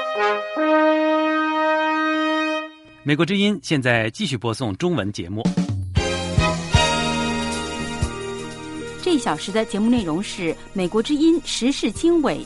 美国之音现在继续播送中文节目。 这一小时的节目内容是美国之音时事经纬。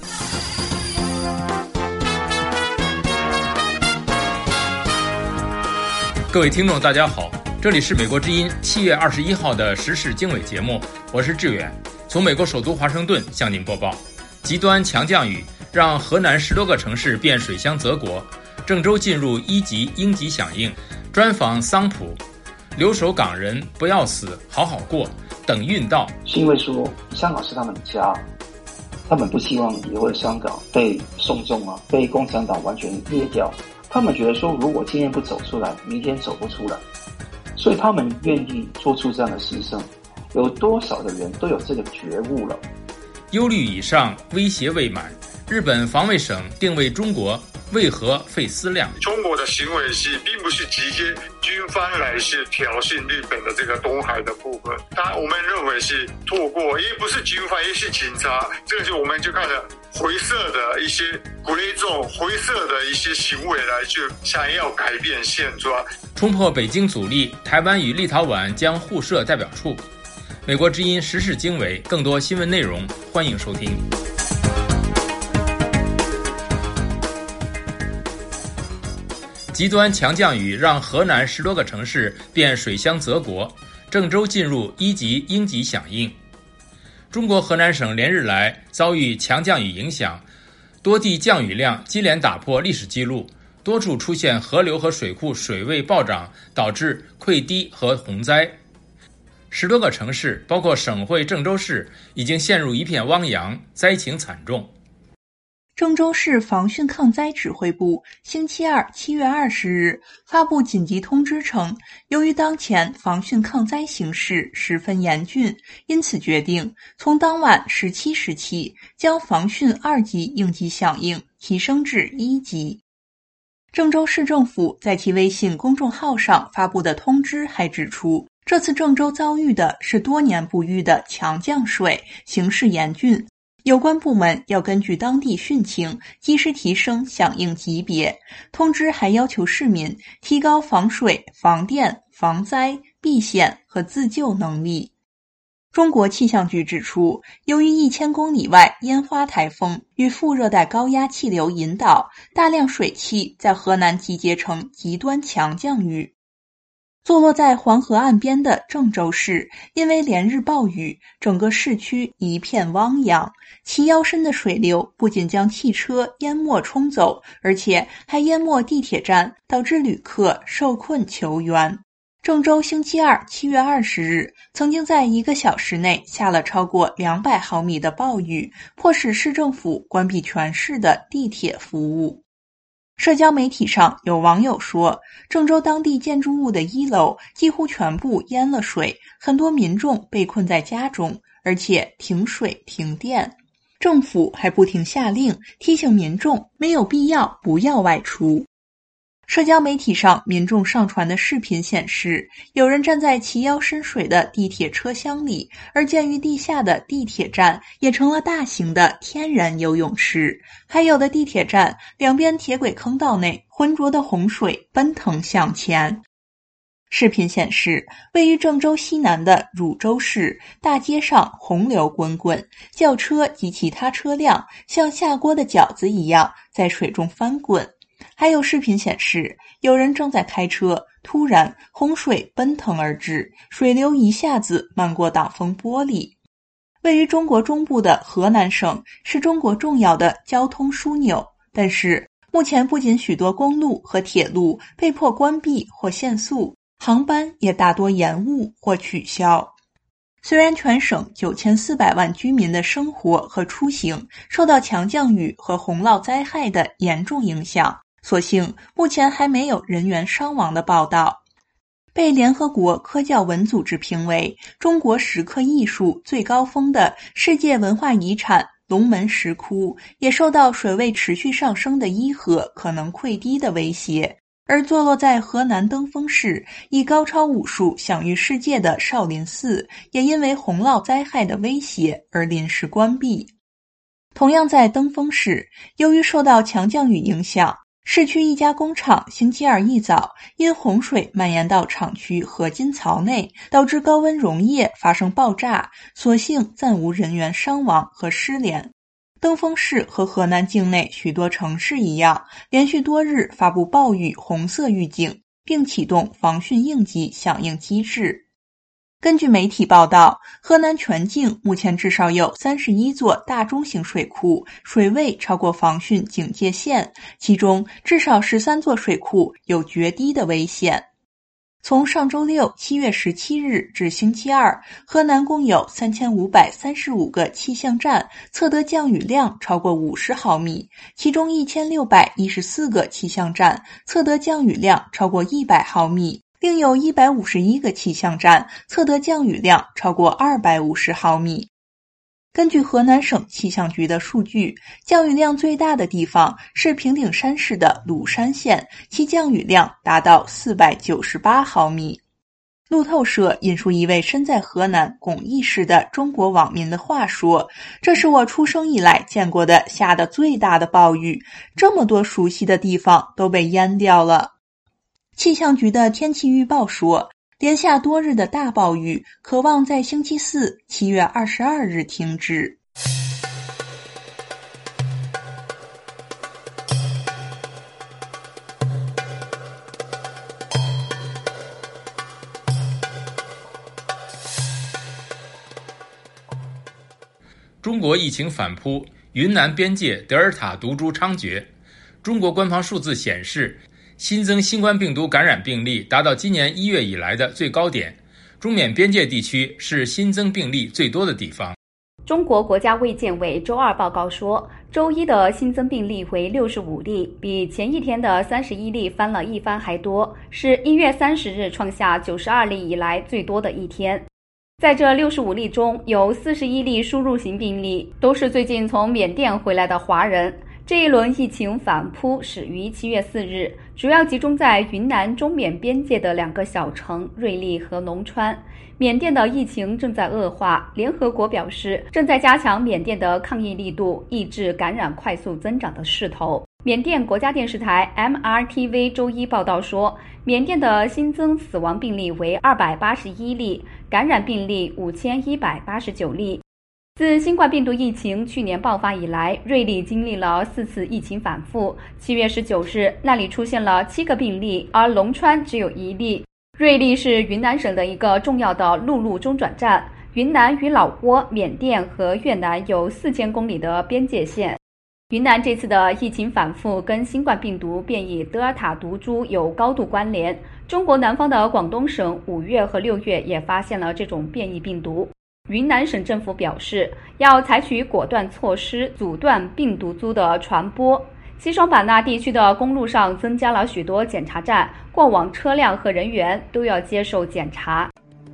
各位听众大家好，这里是美国之音7月21号的时事经纬节目，我是志远，从美国首都华盛顿向您播报。极端强降雨让河南10多个城市变水乡泽国，郑州进入1级应急响应，专访桑普，留守港人不要死，好好过等运到。 是因为说香港是他们的家，他们不希望以后的香港被送中被共产党完全灭掉。他们觉得说，如果今天不走出来，明天走不出来，所以他们愿意做出这样的牺牲。有多少的人都有这个觉悟了？ 忧虑以上，威胁未满。日本防卫省定位中国，为何费思量？ 中国的行为是并不是直接军方来是挑衅日本的这个东海的部分，当然我们认为是透过，也不是军方，也是警察，这个就我们就看了灰色的一些gray zone，灰色的一些行为来去想要改变现状。 冲破北京阻力，台湾与立陶宛将互设代表处。美国之音时事经纬，更多新闻内容，欢迎收听。极端强降雨让河南10多个城市变水乡泽国，郑州进入1级应急响应。中国河南省连日来遭遇强降雨影响，多地降雨量接连打破历史记录，多处出现河流和水库水位暴涨，导致溃堤和洪灾。10多个城市，包括省会郑州市，已经陷入一片汪洋，灾情惨重。 郑州市防汛抗灾指挥部星期二7月20日发布紧急通知称，由于当前防汛抗灾形势十分严峻，因此决定从当晚17时起将防汛2级应急响应提升至1级。郑州市政府在其微信公众号上发布的通知还指出，这次郑州遭遇的是多年不遇的强降水，形势严峻。有关部门要根据当地汛情，及时提升响应级别。通知还要求市民提高防水、防电、防灾、避险和自救能力。中国气象局指出，由于1000公里外烟花台风与副热带高压气流引导，大量水汽在河南集结成极端强降雨。坐落在黄河岸边的郑州市，因为连日暴雨，整个市区一片汪洋，齐腰深的水流不仅将汽车淹没冲走，而且还淹没地铁站，导致旅客受困求援。郑州星期二7月20日曾经在1个小时内下了超过200毫米的暴雨，迫使市政府关闭全市的地铁服务。社交媒体上有网友说，郑州当地建筑物的1楼几乎全部淹了水，很多民众被困在家中，而且停水停电。政府还不停下令提醒民众没有必要不要外出。社交媒体上民众上传的视频显示，有人站在齐腰深水的地铁车厢里，而建于地下的地铁站也成了大型的天然游泳池，还有的地铁站两边铁轨坑道内浑浊的洪水奔腾向前。视频显示，位于郑州西南的汝州市大街上洪流滚滚，轿车及其他车辆像下锅的饺子一样在水中翻滚。还有视频显示，有人正在开车，突然洪水奔腾而至，水流一下子漫过挡风玻璃。位于中国中部的河南省是中国重要的交通枢纽，但是目前不仅许多公路和铁路被迫关闭或限速，航班也大多延误或取消。虽然全省9400万居民的生活和出行受到强降雨和洪涝灾害的严重影响，所幸目前还没有人员伤亡的报道。被联合国科教文组织评为中国石刻艺术最高峰的世界文化遗产龙门石窟，也受到水位持续上升的伊河可能溃堤的威胁。而坐落在河南登封市，以高超武术享誉世界的少林寺，也因为洪涝灾害的威胁而临时关闭。 同样在登封市，由于受到强降雨影响，市区一家工厂星期二一早因洪水蔓延到厂区合金槽内，导致高温溶液发生爆炸，所幸暂无人员伤亡和失联。登封市和河南境内许多城市一样，连续多日发布暴雨红色预警，并启动防汛应急响应机制。根据媒体报道，河南全境目前至少有31座大中型水库，水位超过防汛警戒线，其中至少13座水库有决堤的危险。从上周六7月17日至星期二，河南共有3535个气象站测得降雨量超过50毫米，其中1614个气象站测得降雨量超过100毫米，另有151个气象站测得降雨量超过250毫米。根据河南省气象局的数据，降雨量最大的地方是平顶山市的鲁山县，其降雨量达到498毫米。路透社引述一位身在河南巩义市的中国网民的话说：“这是我出生以来见过的下得最大的暴雨，这么多熟悉的地方都被淹掉了。”气象局的天气预报说，连下多日的大暴雨可望在星期四7月22日停止。 中国疫情反扑，云南边界德尔塔毒株猖獗。中国官方数字显示，新增新冠病毒感染病例达到今年1月以来的最高点，中缅边界地区是新增病例最多的地方。 中国国家卫健委周二报告说，周一的新增病例为65例，比前一天的31例翻了一番还多，是1月30日创下92例以来最多的一天。在这65例中，有41例输入型病例，都是最近从缅甸回来的华人。这一轮疫情反扑始于7月4日，主要集中在云南中缅边界的2个小城瑞丽和龙川。缅甸的疫情正在恶化，联合国表示正在加强缅甸的抗疫力度，抑制感染快速增长的势头。缅甸国家电视台 MRTV 周一报道说，缅甸的新增死亡病例为281例，感染病例5189例。自新冠病毒疫情去年爆发以来，瑞丽经历了4次疫情反复。7月19日，那里出现了7个病例，而龙川只有1例。瑞丽是云南省的一个重要的陆路中转站，云南与老挝、缅甸和越南有4000公里的边界线。云南这次的疫情反复跟新冠病毒变异德尔塔毒株有高度关联。中国南方的广东省5月和6月也发现了这种变异病毒。云南省政府表示，要采取果断措施阻断病毒株的传播。西双版纳地区的公路上增加了许多检查站，过往车辆和人员都要接受检查。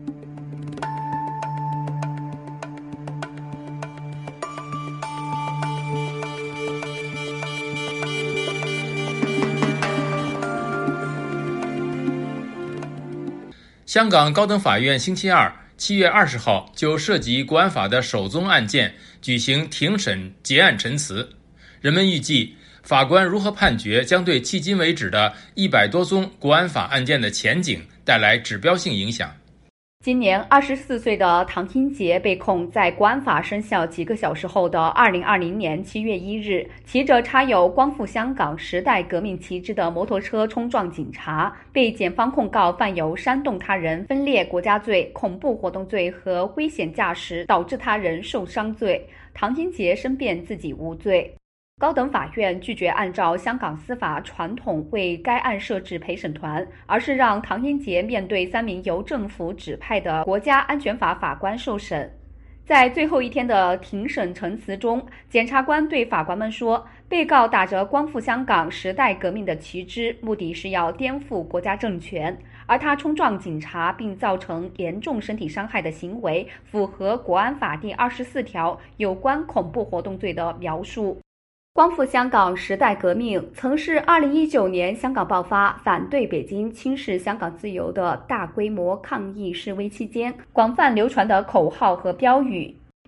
香港高等法院星期二7月20号就涉及国安法的首宗案件举行庭审结案陈词。人们预计，法官如何判决将对迄今为止的100多宗国安法案件的前景带来指标性影响。 今年24岁的唐英杰被控在国安法生效几个小时后的2020年7月1日，骑着插有光复香港时代革命旗帜的摩托车冲撞警察，被检方控告犯有煽动他人分裂国家罪、恐怖活动罪和危险驾驶导致他人受伤罪。唐英杰申辩自己无罪。高等法院拒绝按照香港司法传统为该案设置陪审团，而是让唐英杰面对3名由政府指派的国家安全法法官受审。在最后一天的庭审陈词中，检察官对法官们说，被告打着光复香港时代革命的旗帜，目的是要颠覆国家政权，而他冲撞警察并造成严重身体伤害的行为符合国安法第24条有关恐怖活动罪的描述。光复香港时代革命曾是2019年香港爆发反对北京轻视香港自由的大规模抗议示威期间广泛流传的口号和标语。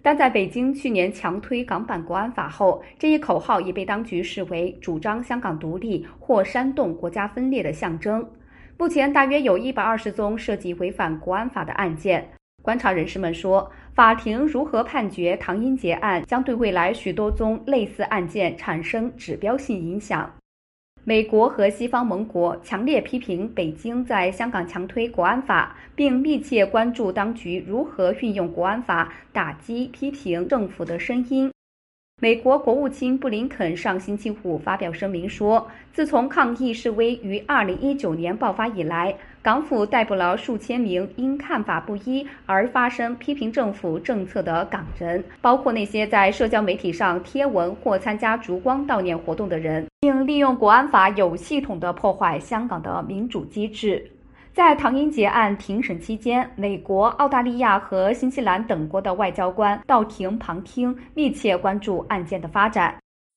但在北京去年强推港版国安法后，这一口号也被当局视为主张香港独立或煽动国家分裂的象征。目前大约有120宗涉及违反国安法的案件。观察人士们说，法庭如何判决唐英杰案将对未来许多宗类似案件产生指标性影响。美国和西方盟国强烈批评北京在香港强推国安法，并密切关注当局如何运用国安法打击批评政府的声音。美国国务卿布林肯上星期五发表声明说，自从抗议示威于2019年爆发以来，港府逮捕了数千名因看法不一而发声批评政府政策的港人，包括那些在社交媒体上贴文或参加烛光悼念活动的人，并利用国安法有系统地破坏香港的民主机制。在唐英杰案庭审期间，美国、澳大利亚和新西兰等国的外交官到庭旁听，密切关注案件的发展。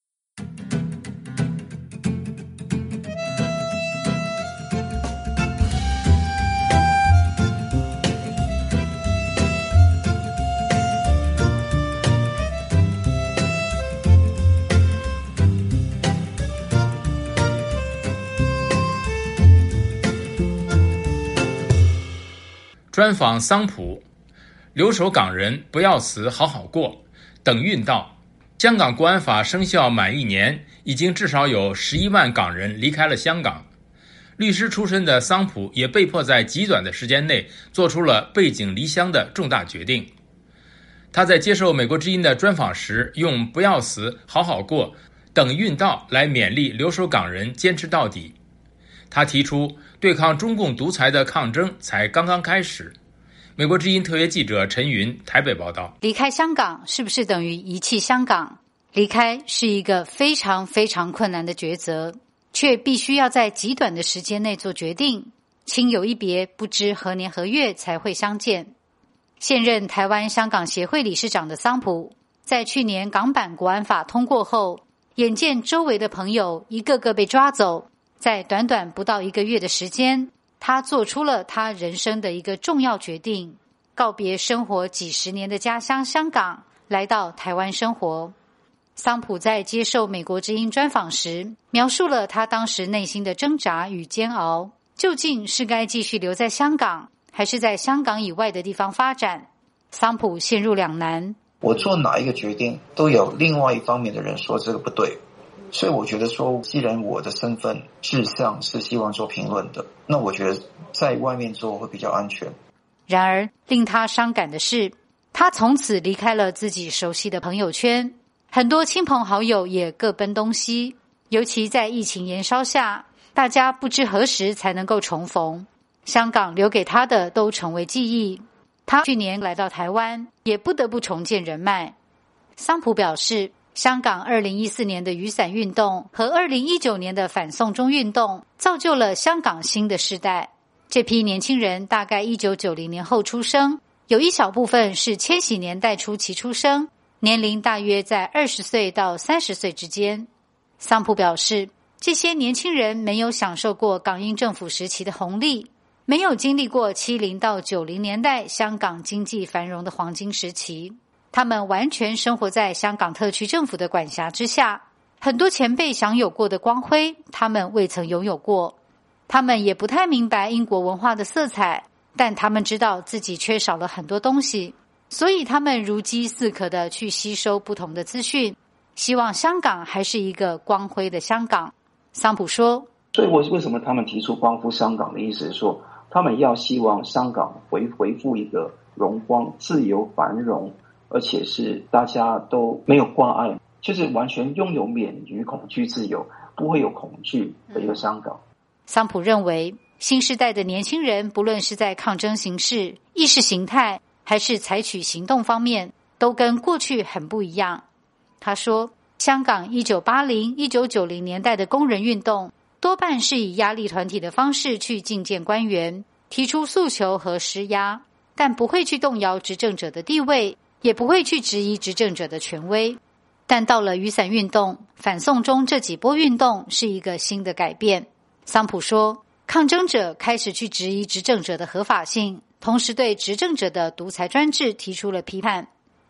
专访桑普，留守港人不要死，好好过。等运到，香港国安法生效满1年，已经至少有11万港人离开了香港。律师出身的桑普也被迫在极短的时间内做出了背井离乡的重大决定。他在接受美国之音的专访时，用不要死，好好过，等运到来勉励留守港人坚持到底。他提出，对抗中共独裁的抗争才刚刚开始。美国之音特约记者陈云台北报道。 离开香港是不是等于遗弃香港？离开是一个非常非常困难的抉择，却必须要在极短的时间内做决定。亲友一别，不知何年何月才会相见。现任台湾香港协会理事长的桑普，在去年港版国安法通过后，眼见周围的朋友一个个被抓走，在短短不到1个月的时间，他做出了他人生的一个重要决定，告别生活几十年的家乡香港，来到台湾生活。桑普在接受美国之音专访时，描述了他当时内心的挣扎与煎熬，究竟是该继续留在香港，还是在香港以外的地方发展？桑普陷入两难。 我做哪一个决定，都有另外一方面的人说这个不对。所以我觉得说，既然我的身份志向是希望做评论的，那我觉得在外面做会比较安全。 然而令他伤感的是，他从此离开了自己熟悉的朋友圈，很多亲朋好友也各奔东西，尤其在疫情延烧下，大家不知何时才能够重逢。香港留给他的都成为记忆，他去年来到台湾，也不得不重建人脉。桑普表示，香港2014年的雨伞运动和2019年的反送中运动造就了香港新的世代。这批年轻人大概1990年后出生，有一小部分是千禧年代初期出生，年龄大约在20岁到30岁之间。桑普表示，这些年轻人没有享受过港英政府时期的红利，没有经历过70到90年代香港经济繁荣的黄金时期，他们完全生活在香港特区政府的管辖之下，很多前辈享有过的光辉，他们未曾拥有过。他们也不太明白英国文化的色彩，但他们知道自己缺少了很多东西，所以他们如饥似渴地去吸收不同的资讯，希望香港还是一个光辉的香港。桑普说， 所以为什么他们提出光复香港的意思是说，他们要希望香港恢复一个荣光、自由、繁荣，而且是大家都没有挂碍，就是完全拥有免于恐惧自由，不会有恐惧的一个香港。 桑普认为，新时代的年轻人不论是在抗争形式、意识形态，还是采取行动方面，都跟过去很不一样。他说，香港1980、1990年代的工人运动多半是以压力团体的方式去觐见官员，提出诉求和施压，但不会去动摇执政者的地位，也不会去质疑执政者的权威。但到了雨伞运动、反送中这几波运动是一个新的改变。桑普说，抗争者开始去质疑执政者的合法性，同时对执政者的独裁专制提出了批判。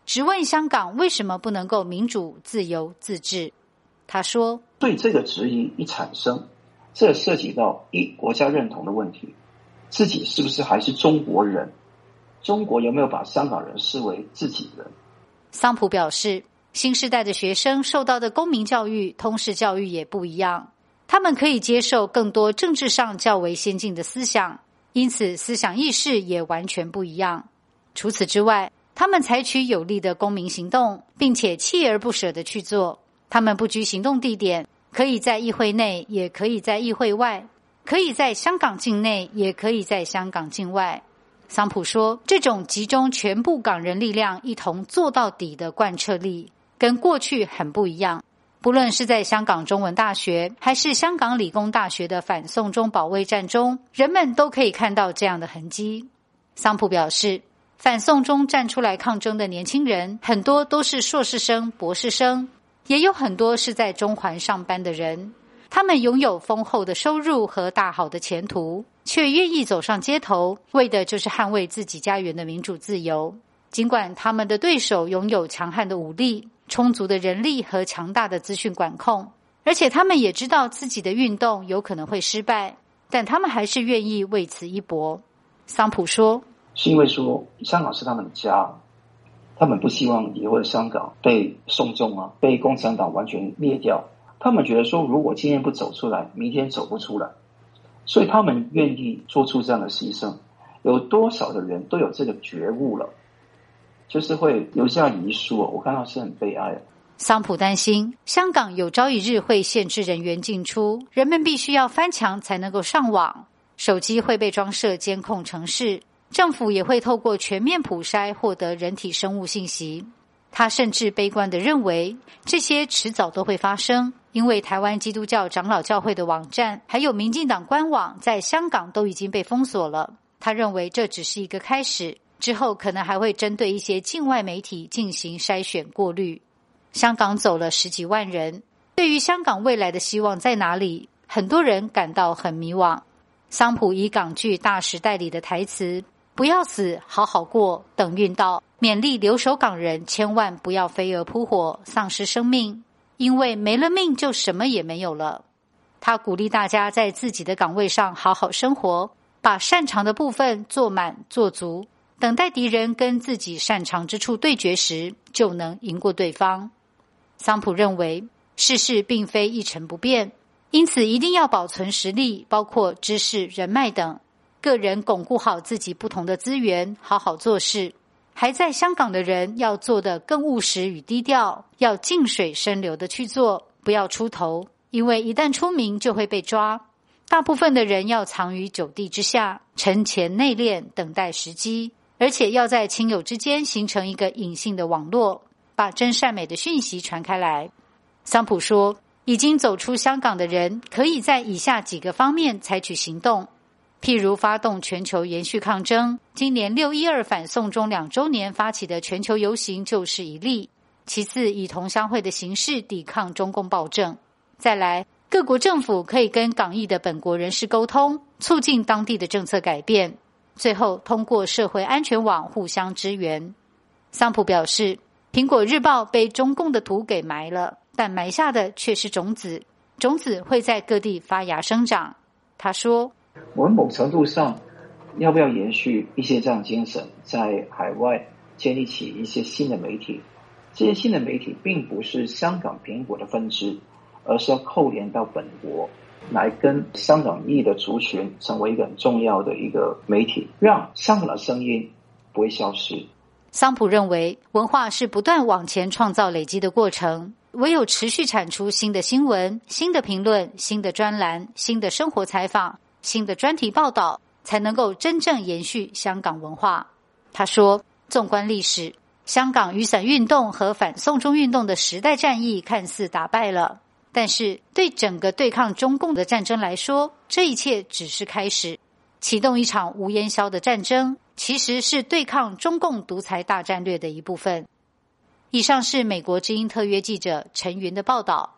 质问香港为什么不能够民主、自由、自治。他说， 所以这个质疑一产生，这涉及到国家认同的问题，自己是不是还是中国人，中国有没有把香港人视为自己人。 桑普表示，新时代的学生受到的公民教育、通识教育也不一样，他们可以接受更多政治上较为先进的思想，因此思想意识也完全不一样。除此之外，他们采取有力的公民行动，并且锲而不舍地去做。他们不拘行动地点，可以在议会内，也可以在议会外，可以在香港境内，也可以在香港境外。桑普说，这种集中全部港人力量一同做到底的贯彻力，跟过去很不一样。不论是在香港中文大学，还是香港理工大学的反送中保卫战中，人们都可以看到这样的痕迹。桑普表示，反送中站出来抗争的年轻人，很多都是硕士生、博士生，也有很多是在中环上班的人。他们拥有丰厚的收入和大好的前途，却愿意走上街头，为的就是捍卫自己家园的民主自由。尽管他们的对手拥有强悍的武力、充足的人力和强大的资讯管控，而且他们也知道自己的运动有可能会失败，但他们还是愿意为此一搏。桑普说， 是因为说香港是他们的家，他们不希望以后的香港被送中啊，被共产党完全灭掉。他们觉得说，如果今天不走出来，明天走不出来，所以他们愿意做出这样的牺牲。有多少的人都有这个觉悟了，就是会留下遗书，我看到是很悲哀的。 桑普担心香港有朝一日会限制人员进出，人们必须要翻墙才能够上网，手机会被装设监控程式，政府也会透过全面普筛获得人体生物信息。他甚至悲观地认为，这些迟早都会发生，因为台湾基督教长老教会的网站还有民进党官网在香港都已经被封锁了。他认为这只是一个开始，之后可能还会针对一些境外媒体进行筛选过滤。香港走了10几万人，对于香港未来的希望在哪里，很多人感到很迷惘。桑普以港剧《大时代》里的台词，不要死，好好过，等运到，勉励留守港人千万不要飞蛾扑火，丧失生命，因为没了命就什么也没有了。他鼓励大家在自己的岗位上好好生活，把擅长的部分做满做足，等待敌人跟自己擅长之处对决时，就能赢过对方。桑普认为，世事并非一成不变，因此一定要保存实力，包括知识、人脉等。个人巩固好自己不同的资源，好好做事。还在香港的人要做得更务实与低调，要静水深流的去做，不要出头，因为一旦出名就会被抓。大部分的人要藏于9地之下，沉潜内敛，等待时机，而且要在亲友之间形成一个隐性的网络，把真善美的讯息传开来。桑普说，已经走出香港的人可以在以下几个方面采取行动，譬如发动全球延续抗争，今年612反送中2周年发起的全球游行就是一例。其次，以同乡会的形式抵抗中共暴政。再来，各国政府可以跟港裔的本国人士沟通，促进当地的政策改变。最后，通过社会安全网互相支援。桑普表示，苹果日报被中共的土给埋了，但埋下的却是种子，种子会在各地发芽生长。他说， 我们某程度上要不要延续一些这样精神，在海外建立起一些新的媒体。这些新的媒体并不是香港苹果的分支，而是要扣连到本国，来跟香港裔的族群成为一个很重要的一个媒体，让香港的声音不会消失。 桑普认为，文化是不断往前创造累积的过程，唯有持续产出新的新闻、新的评论、新的专栏、新的生活采访、新的专题报道，才能够真正延续香港文化。他说，纵观历史，香港雨伞运动和反送中运动的时代战役看似打败了，但是对整个对抗中共的战争来说，这一切只是开始。启动一场无烟硝的战争，其实是对抗中共独裁大战略的一部分。以上是美国之音特约记者陈云的报道。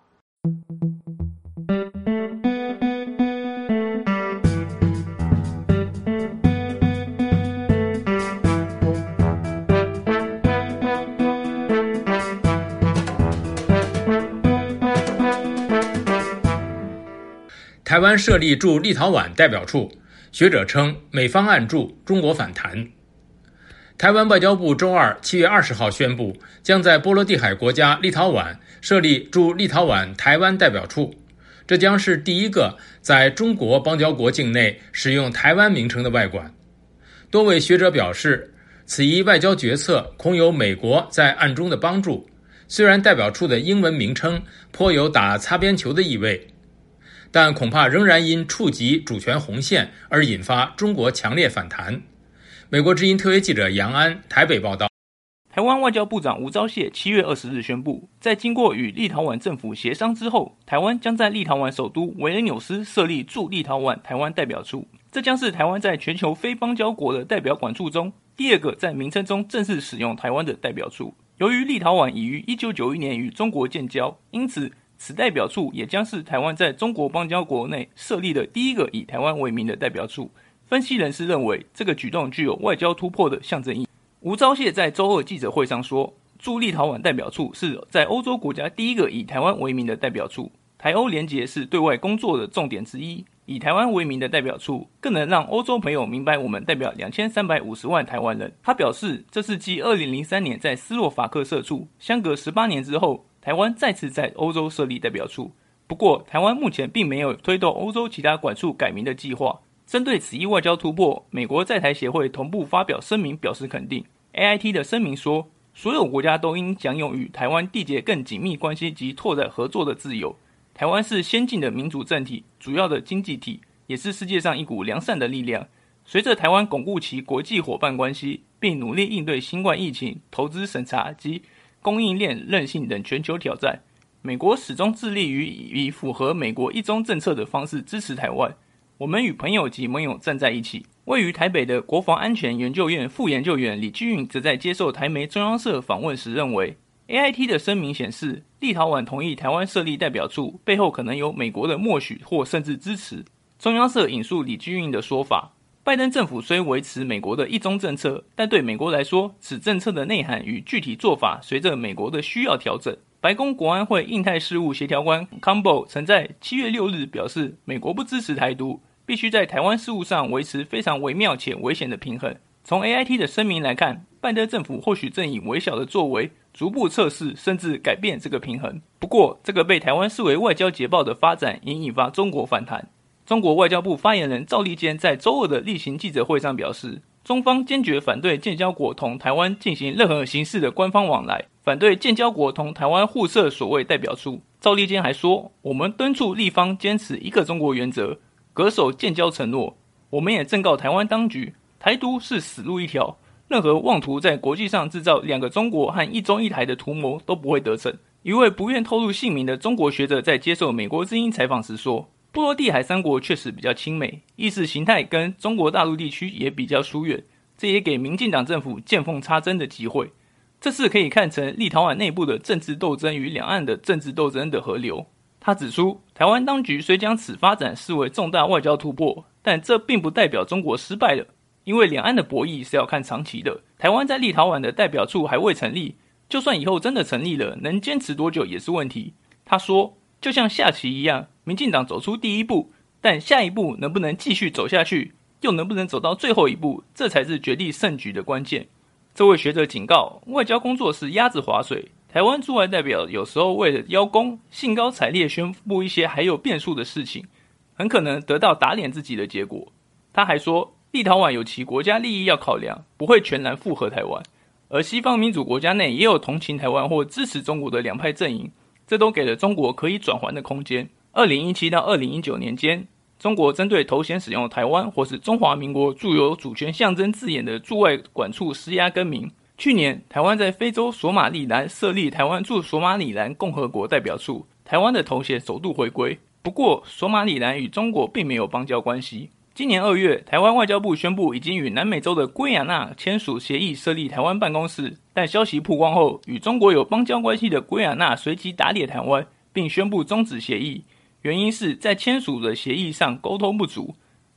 台湾设立驻立陶宛代表处，学者称美方暗助，中国反弹。台湾外交部周二7月20号宣布，将在波罗的海国家立陶宛设立驻立陶宛台湾代表处，这将是第一个在中国邦交国境内使用台湾名称的外馆。多位学者表示，此一外交决策恐有美国在暗中的帮助，虽然代表处的英文名称颇有打擦边球的意味，但恐怕仍然因触及主权红线而引发中国强烈反弹。美国之音特约记者杨安台北报道。 台湾外交部长吴钊燮7月20日宣布，在经过与立陶宛政府协商之后，台湾将在立陶宛首都维尔纽斯设立驻立陶宛台湾代表处，这将是台湾在全球非邦交国的代表馆处中第二个在名称中正式使用台湾的代表处。由于立陶宛已于1991年与中国建交，因此此代表处也将是台湾在中国邦交国内设立的第一个以台湾为名的代表处。分析人士认为，这个举动具有外交突破的象征意义。吴钊燮在周二记者会上说，驻立陶宛代表处是在欧洲国家第一个以台湾为名的代表处，台欧联结是对外工作的重点之一，以台湾为名的代表处更能让欧洲朋友明白我们代表2350万台湾人。他表示，这是继2003年在斯洛伐克设处，相隔18年之后，台湾再次在欧洲设立代表处。不过，台湾目前并没有推动欧洲其他馆处改名的计划。针对此一外交突破，美国在台协会同步发表声明表示肯定。AIT 的声明说，所有国家都应享有与台湾缔结更紧密关系及拓展合作的自由。台湾是先进的民主政体，主要的经济体，也是世界上一股良善的力量。随着台湾巩固其国际伙伴关系，并努力应对新冠疫情、投资审查及供应链韧性等全球挑战，美国始终致力于以符合美国一中政策的方式支持台湾。我们与朋友及盟友站在一起。位于台北的国防安全研究院副研究员李居允则在接受台媒中央社访问时认为， AIT 的声明显示，立陶宛同意台湾设立代表处背后可能有美国的默许或甚至支持。中央社引述李居允的说法，拜登政府虽维持美国的一中政策，但对美国来说，此政策的内涵与具体做法随着美国的需要调整。白宫国安会印太事务协调官 Campbell 曾在7月6日表示，美国不支持台独，必须在台湾事务上维持非常微妙且危险的平衡。从 AIT 的声明来看，拜登政府或许正以微小的作为逐步测试甚至改变这个平衡。不过，这个被台湾视为外交捷报的发展已引发中国反弹。中国外交部发言人赵立坚在周二的例行记者会上表示，中方坚决反对建交国同台湾进行任何形式的官方往来，反对建交国同台湾互设所谓代表处。赵立坚还说，我们敦促立方坚持一个中国原则，恪守建交承诺。我们也正告台湾当局，台独是死路一条，任何妄图在国际上制造两个中国和一中一台的图谋都不会得逞。一位不愿透露姓名的中国学者在接受美国之音采访时说，波罗的海三国确实比较亲美，意识形态跟中国大陆地区也比较疏远，这也给民进党政府见缝插针的机会。这次可以看成立陶宛内部的政治斗争与两岸的政治斗争的河流。他指出，台湾当局虽将此发展视为重大外交突破，但这并不代表中国失败了，因为两岸的博弈是要看长期的。台湾在立陶宛的代表处还未成立，就算以后真的成立了，能坚持多久也是问题。他说，就像下棋一样，民进党走出第一步，但下一步能不能继续走下去，又能不能走到最后一步，这才是决定胜局的关键。这位学者警告，外交工作是鸭子划水，台湾驻外代表有时候为了邀功，兴高采烈宣布一些还有变数的事情，很可能得到打脸自己的结果。他还说，立陶宛有其国家利益要考量，不会全然附和台湾，而西方民主国家内也有同情台湾或支持中国的两派阵营，这都给了中国可以转圜的空间。2017到2019年间，中国针对头衔使用台湾或是中华民国驻有主权象征字眼的驻外馆处施压更名。去年，台湾在非洲索马利兰设立台湾驻索马里兰共和国代表处，台湾的头衔首度回归。不过，索马里兰与中国并没有邦交关系。今年2月，台湾外交部宣布已经与南美洲的圭亚那签署协议，设立台湾办公室。但消息曝光后，与中国有邦交关系的圭亚那随即打脸台湾，并宣布终止协议。原因是在签署的协议上沟通不足。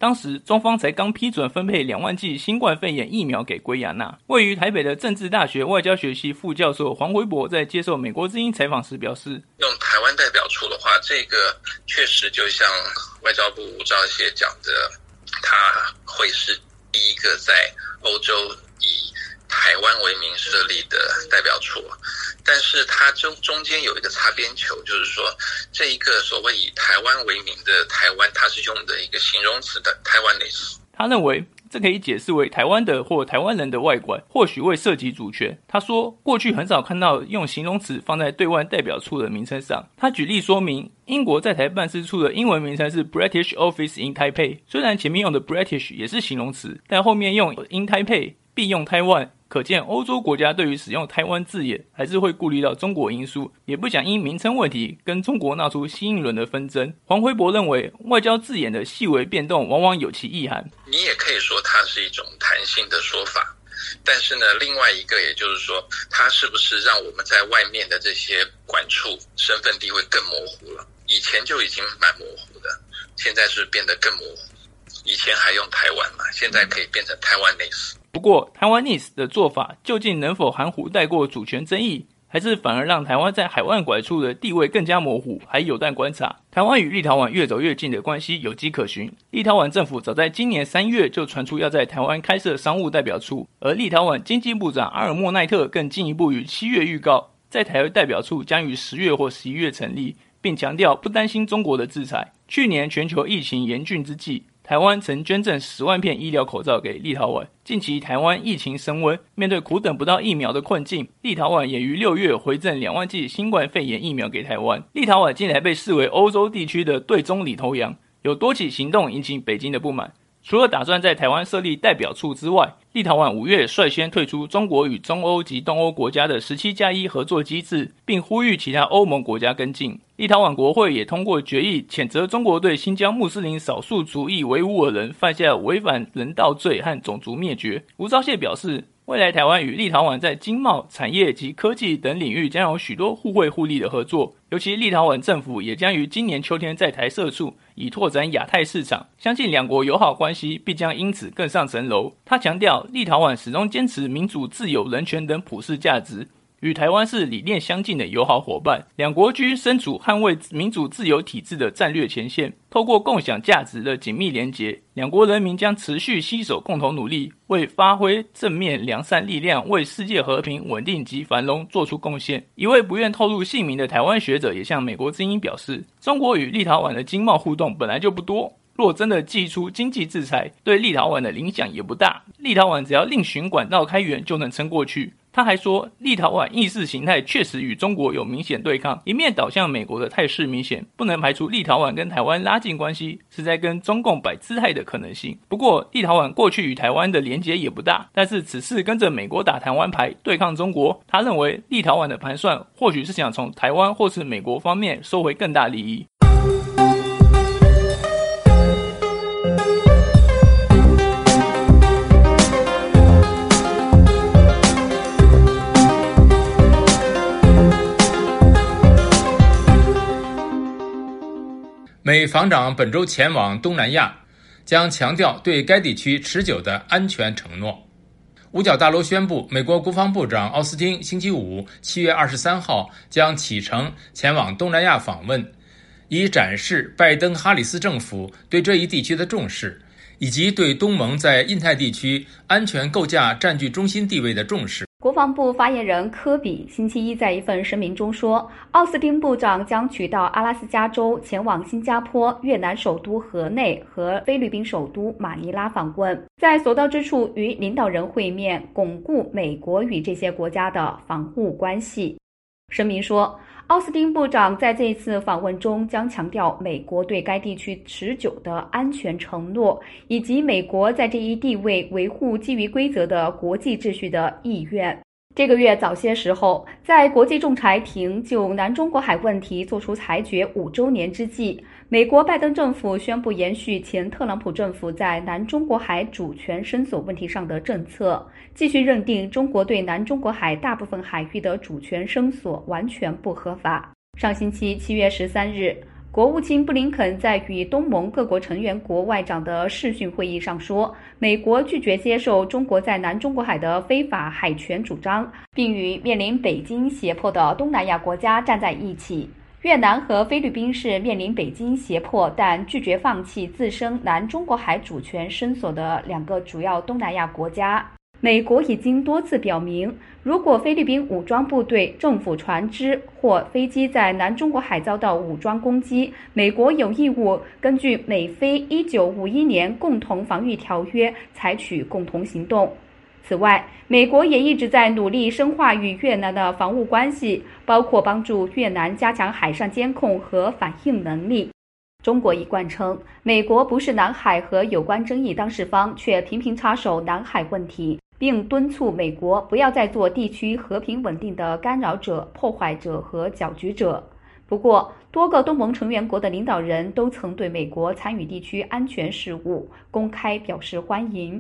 当时中方才刚批准分配2万剂新冠肺炎疫苗给圭亚那。位于台北的政治大学外交学系副教授黄辉博在接受美国之音采访时表示， 用台湾代表处的话，这个确实就像外交部吴钊燮讲的，他会是第一个在欧洲以台湾为名设立的代表处，但是它中间有一个擦边球，就是说这一个所谓以台湾为名的台湾，它是用的一个形容词的台湾 ness。 他认为这可以解释为台湾的或台湾人的外观，或许未涉及主权。他说，过去很少看到用形容词放在对外代表处的名称上。他举例说明，英国在台办事处的英文名称是 British Office in Taipei， 虽然前面用的 British 也是形容词，但后面用 in Taipei 必用台湾，可见欧洲国家对于使用台湾字眼还是会顾虑到中国因素，也不想因名称问题跟中国闹出新一轮的纷争。黄辉博认为，外交字眼的细微变动往往有其意涵。 你也可以说它是一种弹性的说法，但是呢，另外一个也就是说，它是不是让我们在外面的这些管处身份地位更模糊了？以前就已经蛮模糊的，现在是变得更模糊。以前还用台湾嘛，现在可以变成台湾 ness。 不过台湾 ness 的做法究竟能否含糊带过主权争议，还是反而让台湾在海外管处的地位更加模糊，还有待观察。台湾与立陶宛越走越近的关系有迹可循，立陶宛政府早在今年3月就传出要在台湾开设商务代表处，而立陶宛经济部长阿尔莫奈特更进一步于7月预告，在台湾代表处将于10月或11月成立，并强调不担心中国的制裁。去年全球疫情严峻之际，台湾曾捐赠10万片医疗口罩给立陶宛。近期台湾疫情升温，面对苦等不到疫苗的困境，立陶宛也于6月回赠2万剂新冠肺炎疫苗给台湾。立陶宛近来被视为欧洲地区的对中领头羊，有多起行动引起北京的不满。除了打算在台湾设立代表处之外，立陶宛5月率先退出中国与中欧及东欧国家的17+1合作机制，并呼吁其他欧盟国家跟进。立陶宛国会也通过决议，谴责中国对新疆穆斯林少数族裔维吾尔人犯下违反人道罪和种族灭绝。吴钊燮表示，未来台湾与立陶宛在经贸、产业及科技等领域将有许多互惠互利的合作，尤其立陶宛政府也将于今年秋天在台设处，以拓展亚太市场，相信两国友好关系必将因此更上层楼。他强调，立陶宛始终坚持民主、自由、人权等普世价值，与台湾是理念相近的友好伙伴，两国均身处捍卫民主自由体制的战略前线，透过共享价值的紧密连结，两国人民将持续携手共同努力，为发挥正面良善力量，为世界和平稳定及繁荣做出贡献。一位不愿透露姓名的台湾学者也向美国之音表示，中国与立陶宛的经贸互动本来就不多，若真的祭出经济制裁，对立陶宛的影响也不大，立陶宛只要另寻管道开源就能撑过去。他还说，立陶宛意识形态确实与中国有明显对抗，一面倒向美国的态势明显，不能排除立陶宛跟台湾拉近关系是在跟中共摆姿态的可能性。不过立陶宛过去与台湾的连结也不大，但是此次跟着美国打台湾牌对抗中国，他认为立陶宛的盘算或许是想从台湾或是美国方面收回更大利益。 美防长本周前往东南亚，将强调对该地区持久的安全承诺。五角大楼宣布，美国国防部长奥斯汀星期五7月23号将启程前往东南亚访问，以展示拜登哈里斯政府对这一地区的重视，以及对东盟在印太地区安全构架占据中心地位的重视。 国防部发言人科比星期一在一份声明中说，奥斯汀部长将取道阿拉斯加州，前往新加坡、越南首都河内和菲律宾首都马尼拉访问，在所到之处与领导人会面，巩固美国与这些国家的防务关系。声明说，奥斯汀部长在这一次访问中将强调美国对该地区持久的安全承诺，以及美国在这一地位维护基于规则的国际秩序的意愿。这个月早些时候，在国际仲裁庭就南中国海问题作出裁决5周年之际，美国拜登政府宣布延续前特朗普政府在南中国海主权伸索问题上的政策，继续认定中国对南中国海大部分海域的主权伸索完全不合法。上星期7月13日， 国务卿布林肯在与东盟各国成员国外长的视讯会议上说，美国拒绝接受中国在南中国海的非法海权主张，并与面临北京胁迫的东南亚国家站在一起。越南和菲律宾是面临北京胁迫但拒绝放弃自身南中国海主权伸索的两个主要东南亚国家。美国已经多次表明，如果菲律宾武装部队、政府船只或飞机在南中国海遭到武装攻击，美国有义务根据美菲1951年共同防御条约采取共同行动。此外，美国也一直在努力深化与越南的防务关系，包括帮助越南加强海上监控和反应能力。中国一贯称，美国不是南海和有关争议当事方，却频频插手南海问题，并敦促美国不要再做地区和平稳定的干扰者、破坏者和搅局者。不过，多个东盟成员国的领导人都曾对美国参与地区安全事务公开表示欢迎。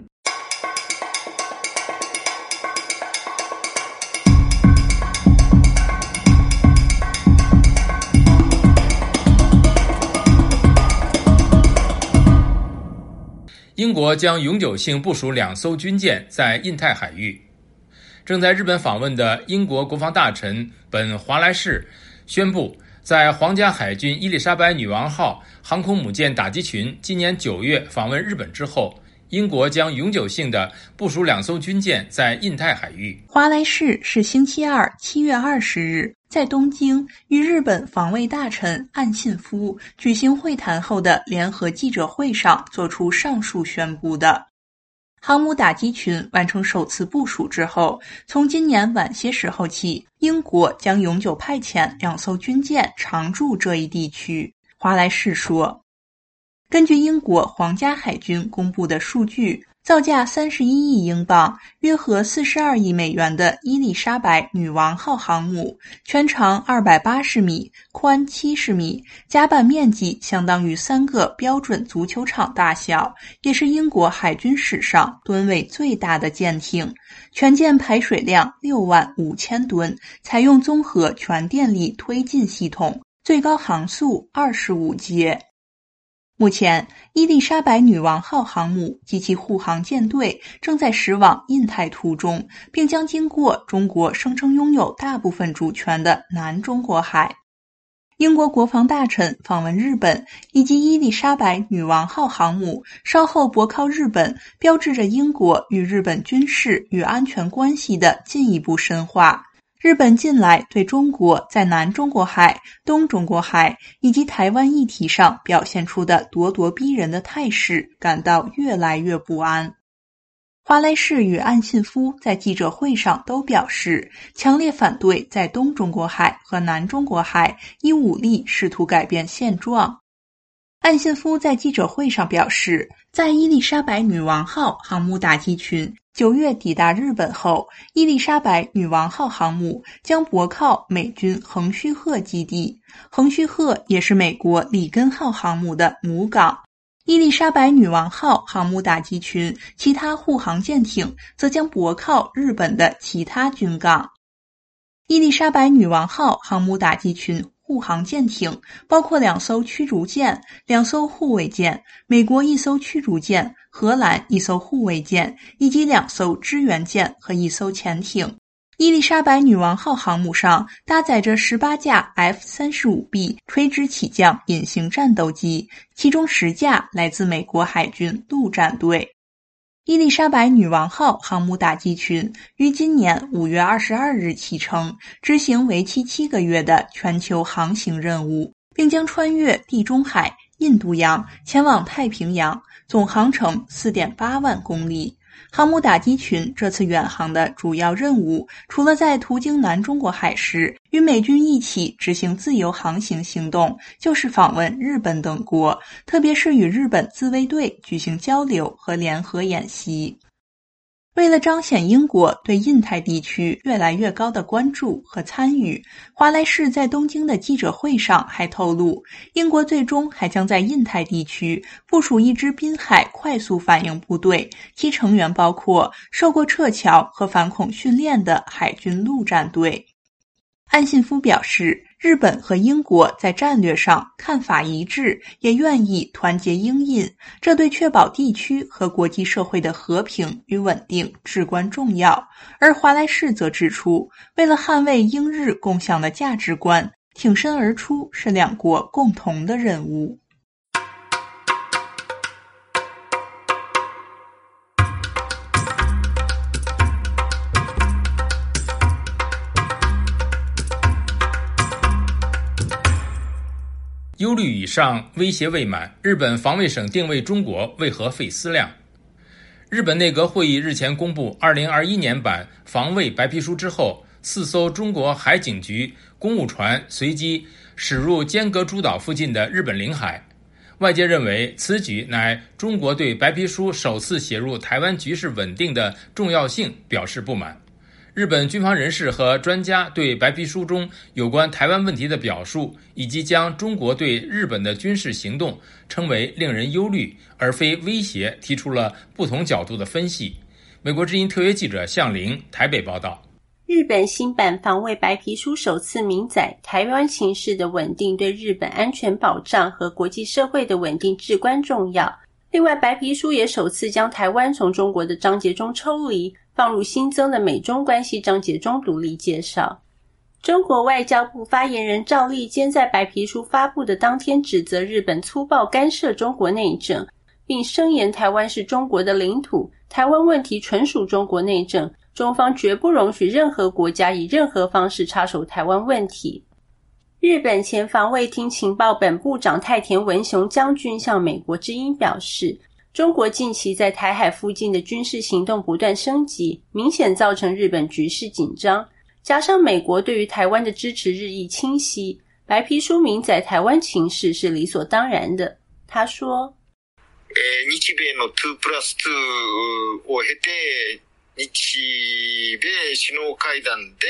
英国将永久性部署2艘军舰在印太海域。正在日本访问的英国国防大臣本·华莱士宣布，在皇家海军伊丽莎白女王号航空母舰打击群今年9月访问日本之后，英国将永久性的部署2艘军舰在印太海域。 华莱士是星期二7月20日在东京与日本防卫大臣岸信夫举行会谈后的联合记者会上作出上述宣布的。航母打击群完成首次部署之后，从今年晚些时候起，英国将永久派遣2艘军舰常驻这一地区。华莱士说，根据英国皇家海军公布的数据，造价31亿英镑，约合42亿美元的伊丽莎白女王号航母，全长280米，宽70米，甲板面积相当于3个标准足球场大小，也是英国海军史上吨位最大的舰艇，全舰排水量65000吨，采用综合全电力推进系统，最高航速25节。目前，伊丽莎白女王号航母及其护航舰队正在驶往印太途中，并将经过中国声称拥有大部分主权的南中国海。英国国防大臣访问日本，以及伊丽莎白女王号航母稍后泊靠日本，标志着英国与日本军事与安全关系的进一步深化。日本近来对中国在南中国海、东中国海以及台湾议题上表现出的咄咄逼人的态势感到越来越不安。华莱士与岸信夫在记者会上都表示，强烈反对在东中国海和南中国海以武力试图改变现状。岸信夫在记者会上表示，在伊丽莎白女王号航母打击群9月抵达日本后，伊丽莎白女王号航母将泊靠美军横须贺基地，横须贺也是美国里根号航母的母港。伊丽莎白女王号航母打击群其他护航舰艇则将泊靠日本的其他军港。伊丽莎白女王号航母打击群护航舰艇包括2艘驱逐舰、2艘护卫舰，美国1艘驱逐舰，荷兰1艘护卫舰，以及2艘支援舰和1艘潜艇。伊丽莎白女王号航母上搭载着18架 F-35B 垂直起降隐形战斗机，其中10架来自美国海军陆战队。伊丽莎白女王号航母打击群于今年5月22日启程，执行为期7个月的全球航行任务，并将穿越地中海、印度洋前往太平洋，总航程 4.8 万公里。航母打击群这次远航的主要任务，除了在途经南中国海时与美军一起执行自由航行行动，就是访问日本等国，特别是与日本自卫队举行交流和联合演习。为了彰显英国对印太地区越来越高的关注和参与，华莱士在东京的记者会上还透露，英国最终还将在印太地区部署一支滨海快速反应部队，其成员包括受过撤侨和反恐训练的海军陆战队。岸信夫表示， 日本和英国在战略上看法一致，也愿意团结英印，这对确保地区和国际社会的和平与稳定至关重要。而华莱士则指出，为了捍卫英日共享的价值观，挺身而出是两国共同的任务。 忧虑以上，威胁未满，日本防卫省定位中国为何费思量？日本内阁会议日前公布2021年版防卫白皮书之后，4艘中国海警局公务船随即驶入尖阁诸岛附近的日本领海。外界认为此举乃中国对白皮书首次写入台湾局势稳定的重要性表示不满。日本军方人士和专家对白皮书中有关台湾问题的表述，以及将中国对日本的军事行动称为令人忧虑而非威胁，提出了不同角度的分析。美国之音特约记者向玲台北报道。 日本新版防卫白皮书首次明载，台湾情势的稳定对日本安全保障和国际社会的稳定至关重要。另外，白皮书也首次将台湾从中国的章节中抽离，放入新增的美中关系章节中独立介绍。中国外交部发言人赵立坚在白皮书发布的当天指责日本粗暴干涉中国内政，并声言台湾是中国的领土，台湾问题纯属中国内政，中方绝不容许任何国家以任何方式插手台湾问题。日本前防卫厅情报本部长太田文雄将军向美国之音表示，中国近期在台海附近的军事行动不断升级，明显造成日本局势紧張，加上美国对于台湾的支持日益清晰，白皮书明载台湾情势是理所当然的。他说， 日米の2+2を経て日米首脳会談で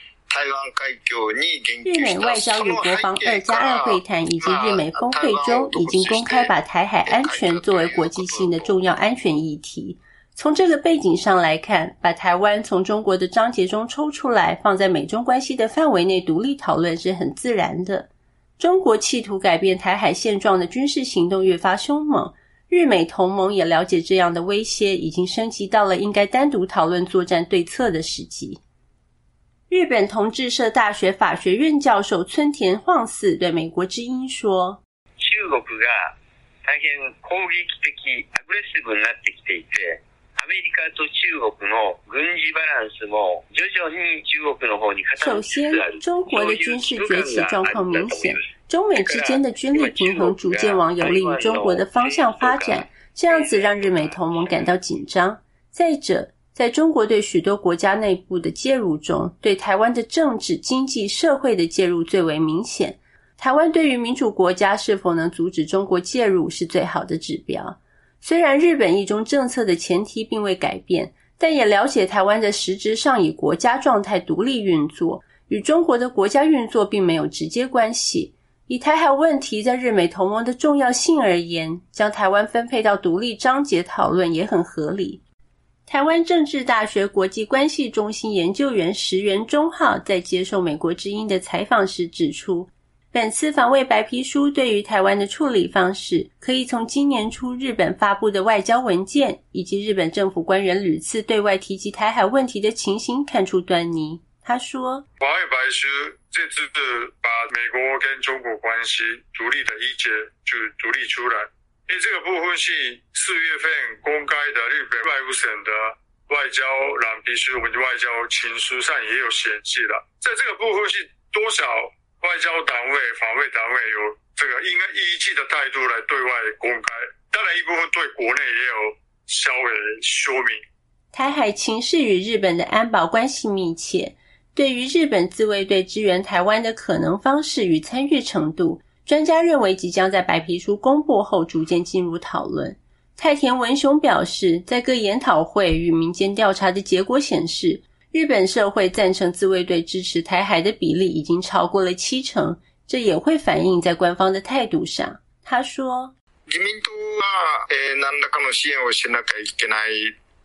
日美外交与国防2+2会谈以及日美峰会中已经公开把台海安全作为国际性的重要安全议题。从这个背景上来看，把台湾从中国的章节中抽出来，放在美中关系的范围内独立讨论是很自然的。中国企图改变台海现状的军事行动越发凶猛，日美同盟也了解这样的威胁已经升级到了应该单独讨论作战对策的时机。日本同志社大学法学院教授村田晃嗣对美国之音说， 中国が大変攻撃的アグレッシブになってきていて、アメリカと中国の軍事バランスも徐々に中国の方に傾きつつある。 中国的军事崛起状况明显，中美之间的军力平衡逐渐往有利于中国的方向发展，这样子让日美同盟感到紧张。再者，在中国对许多国家内部的介入中，对台湾的政治、经济、社会的介入最为明显。台湾对于民主国家是否能阻止中国介入是最好的指标。虽然日本一中政策的前提并未改变，但也了解台湾的实质上以国家状态独立运作，与中国的国家运作并没有直接关系。以台海问题在日美同盟的重要性而言，将台湾分配到独立章节讨论也很合理。台湾政治大学国际关系中心研究员石原忠浩在接受美国之音的采访时指出，本次防卫白皮书对于台湾的处理方式，可以从今年初日本发布的外交文件，以及日本政府官员屡次对外提及台海问题的情形看出端倪。他说， 防卫白书这次把美国跟中国关系独立的意见就独立出来，因为这个部分是4月份公开的日本外务省的外交蓝皮书，我们的外交情书上也有显示了。在这个部分是多少外交单位、防卫单位有这个应该依据的态度来对外公开，当然一部分对国内也有稍微说明。 台海情势与日本的安保关系密切，对于日本自卫队支援台湾的可能方式与参与程度，专家认为即将在白皮书公布后逐渐进入讨论。太田文雄表示，在各研讨会与民间调查的结果显示，日本社会赞成自卫队支持台海的比例已经超过了70%，这也会反映在官方的态度上。他说， 自民党は何らかの支援をしなきゃいけない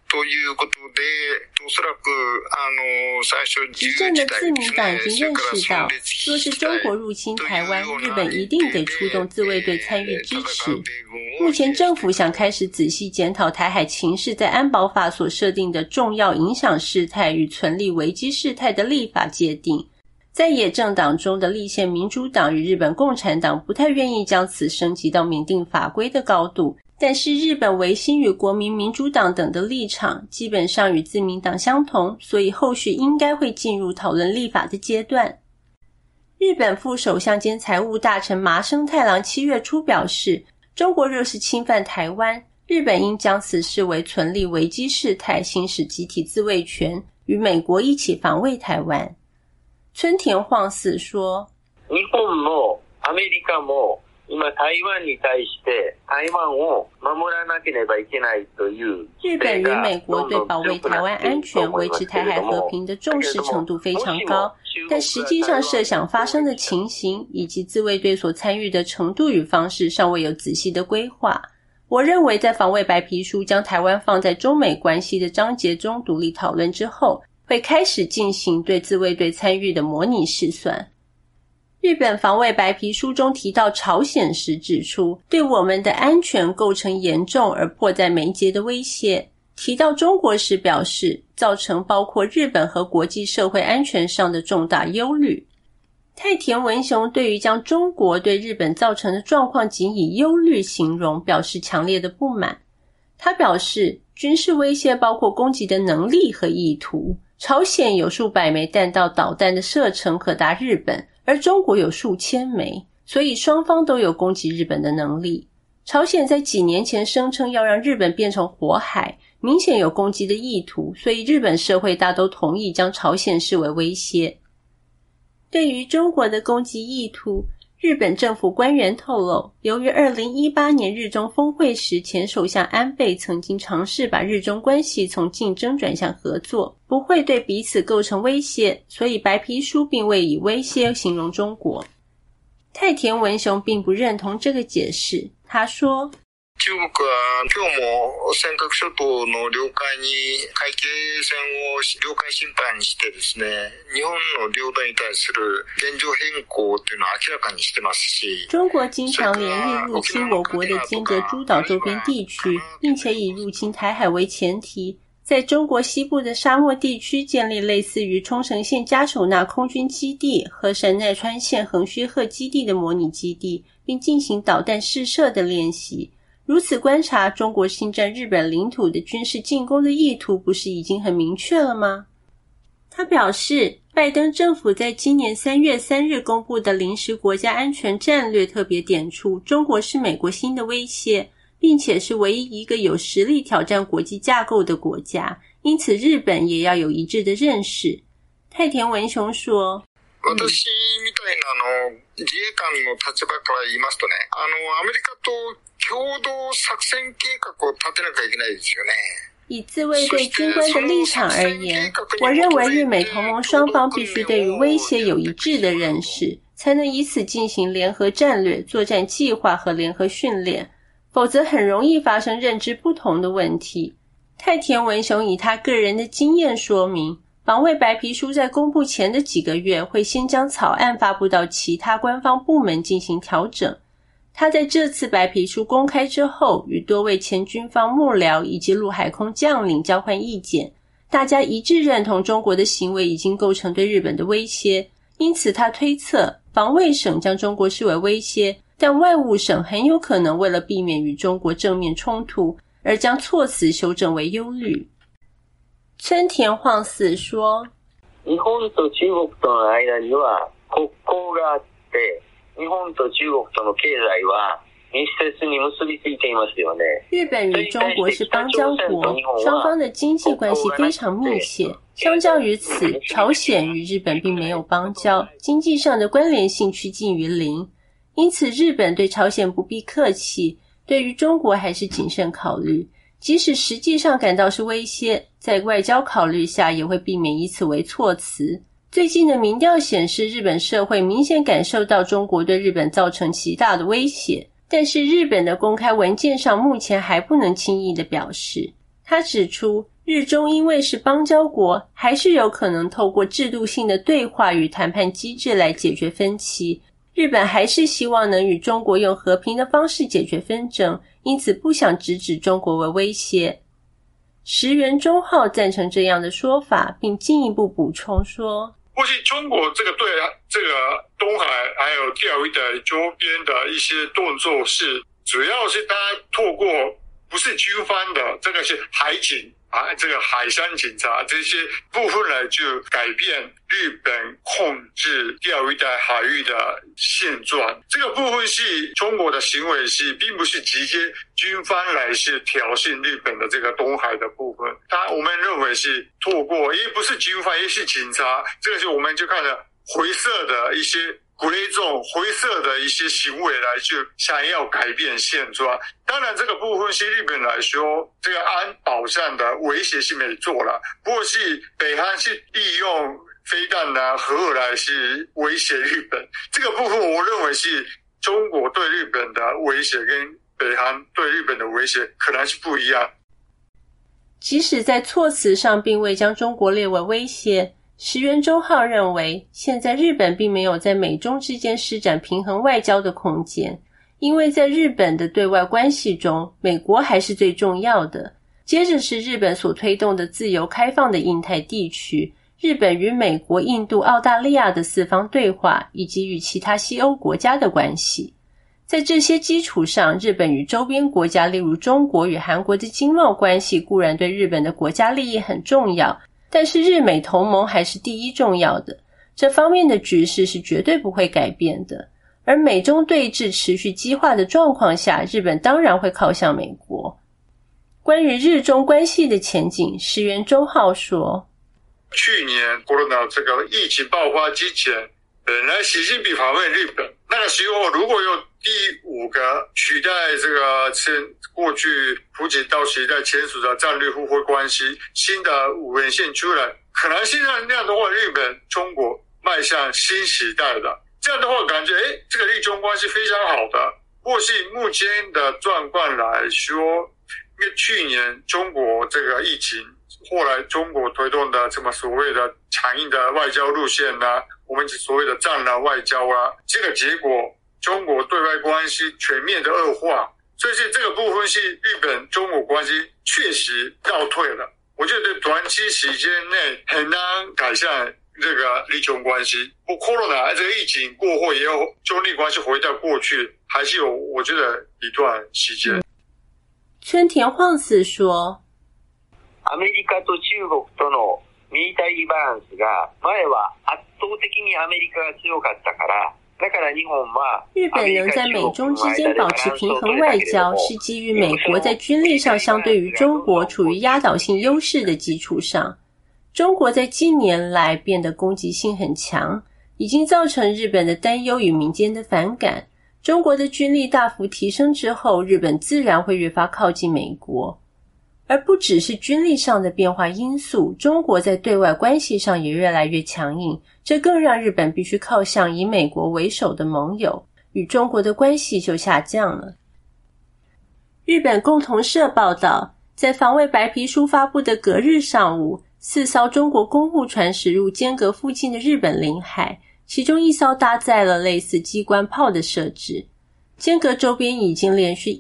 执政的自民党已经认识到，若是中国入侵台湾，日本一定得出动自卫队参与支持。目前政府想开始仔细检讨台海情势在安保法所设定的重要影响事态与存立危机事态的立法界定。在野政党中的立宪民主党与日本共产党不太愿意将此升级到明定法规的高度，但是日本维新与国民民主党等的立场基本上与自民党相同，所以后续应该会进入讨论立法的阶段。日本副首相兼财务大臣麻生太郎7月初表示，中国若是侵犯台湾，日本应将此视为存立危机事态，行使集体自卫权，与美国一起防卫台湾。村田晃司说， 日本もアメリカも今台湾に対して台湾を守らなければいけないという日本与美国对保卫台湾安全、维持台海和平的重视程度非常高，但实际上设想发生的情形以及自卫队所参与的程度与方式尚未有仔细的规划。我认为在防卫白皮书将台湾放在中美关系的章节中独立讨论之后，会开始进行对自卫队参与的模拟试算。日本防卫白皮书中提到朝鲜时指出，对我们的安全构成严重而迫在眉睫的威胁。提到中国时表示，造成包括日本和国际社会安全上的重大忧虑。太田文雄对于将中国对日本造成的状况仅以忧虑形容，表示强烈的不满。他表示，军事威胁包括攻击的能力和意图。朝鲜有数百枚弹道导弹的射程可达日本，而中国有数千枚，所以双方都有攻击日本的能力。朝鲜在几年前声称要让日本变成火海，明显有攻击的意图，所以日本社会大都同意将朝鲜视为威胁。对于中国的攻击意图，日本政府官员透露，由于2018年日中峰会时前首相安倍曾经尝试把日中关系从竞争转向合作，不会对彼此构成威胁，所以白皮书并未以威胁形容中国。太田文雄并不認同这个解释，他说， 中国は今日も尖閣諸島の領海に海警船を領海侵犯してですね、日本の領土に対する現状変更というのを明らかにしてますし， 中国经常连日入侵我国的尖阁诸岛周边地区，并且以入侵台海为前提，在中国西部的沙漠地区建立类似于冲绳县加手纳空军基地和神奈川县横须贺基地的模拟基地，并进行导弹试射的练习。如此观察，中国侵占日本领土的军事进攻的意图不是已经很明确了吗？他表示，拜登政府在今年3月3日公布的临时国家安全战略特别点出，中国是美国新的威胁，并且是唯一一个有实力挑战国际架构的国家，因此日本也要有一致的认识。太田文雄说， 私みたいな自衛官の立場から言いますとね、アメリカと共同作戦計画を立てなきゃいけないですよね。 以自卫队军官的立场而言，我认为日美同盟双方必须对于威胁有一致的认识，才能以此进行联合战略、作战计划和联合训练，否则很容易发生认知不同的问题。太田文雄以他个人的经验说明，防卫白皮书在公布前的几个月会先将草案发布到其他官方部门进行调整。他在这次白皮书公开之后，与多位前军方幕僚以及陆海空将领交换意见，大家一致认同中国的行为已经构成对日本的威胁，因此他推测防卫省将中国视为威胁，但外务省很有可能为了避免与中国正面衝突，而将措辞修正为忧虑。村田晃司说， 日本と中国との間には国交があって、日本と中国との経済は密接に結びついていますよね。 日本与中国是邦交国，双方的经济关系非常密切。相较于此，朝鲜与日本并没有邦交，经济上的关联性趋近于零。因此，日本对朝鲜不必客气，对于中国还是谨慎考虑。即使实际上感到是威胁，在外交考虑下也会避免以此为措辞。最近的民调显示，日本社会明显感受到中国对日本造成极大的威胁，但是日本的公开文件上目前还不能轻易地表示。他指出， 日中因为是邦交国，还是有可能透过制度性的对话与谈判机制来解决分歧。日本还是希望能与中国用和平的方式解决纷争，因此不想直指中国为威胁。石原忠浩赞成这样的说法，并进一步补充说， 或许中国这个对这个东海还有钓鱼的周边的一些动作是主要是大家透过不是军方的，这个是海警啊，这个海山警察这些部分来就改变日本控制钓鱼台海域的现状。这个部分是中国的行为是并不是直接军方来是挑衅日本的这个东海的部分，我们认为是透过也不是军方也是警察，这个是我们就看了灰色的一些gray zone灰色的一些行为来就想要改变现状。当然这个部分是日本来说这个安保上的威胁是没做了，不过是北韩是利用飞弹啊核来是威胁日本，这个部分我认为是中国对日本的威胁跟北韩对日本的威胁可能是不一样。 即使在措辞上并未将中国列为威胁，石原忠浩认为现在日本并没有在美中之间施展平衡外交的空间，因为在日本的对外关系中，美国还是最重要的，接着是日本所推动的自由开放的印太地区，日本与美国、印度、澳大利亚的四方对话，以及与其他西欧国家的关系。在这些基础上，日本与周边国家例如中国与韩国的经贸关系固然对日本的国家利益很重要，但是日美同盟还是第一重要的，这方面的局势是绝对不会改变的。而美中对峙持续激化的状况下，日本当然会靠向美国。关于日中关系的前景，石原忠浩说， 去年 Corona 这个疫情爆发之前，本来习近平访问日本，那个时候如果有第五个取代这个过去朴槿惠时代签署的战略互惠关系新的五沿线出来，可能现在那样的话，日本中国迈向新时代的，这样的话感觉这个日中关系非常好的。或是目前的状况来说，因为去年中国这个疫情，后来中国推动的这么所谓的强硬的外交路线啊，我们所谓的战狼外交啊，这个结果中国对外关系全面的恶化，所以这个部分是日本中国关系确实倒退了。我觉得短期时间内很难改善这个日中关系。Corona 这个疫情过后也有中日关系回到过去，还是有我觉得一段时间。 村田晃子说， アメリカと中国とのミリタリーバランスが前は圧倒的にアメリカが強かったから。 日本能在美中之间保持平衡外交，是基于美国在军力上相对于中国处于压倒性优势的基础上。中国在近年来变得攻击性很强，已经造成日本的担忧与民间的反感。中国的军力大幅提升之后，日本自然会越发靠近美国。而不只是军力上的变化因素，中国在对外关系上也越来越强硬，这更让日本必须靠向以美国为首的盟友，与中国的关系就下降了。日本共同社报道，在防卫白皮书发布的隔日上午，4艘中国公务船驶入间隔附近的日本领海，其中1艘搭载了类似机关炮的设置。间隔周边已经连续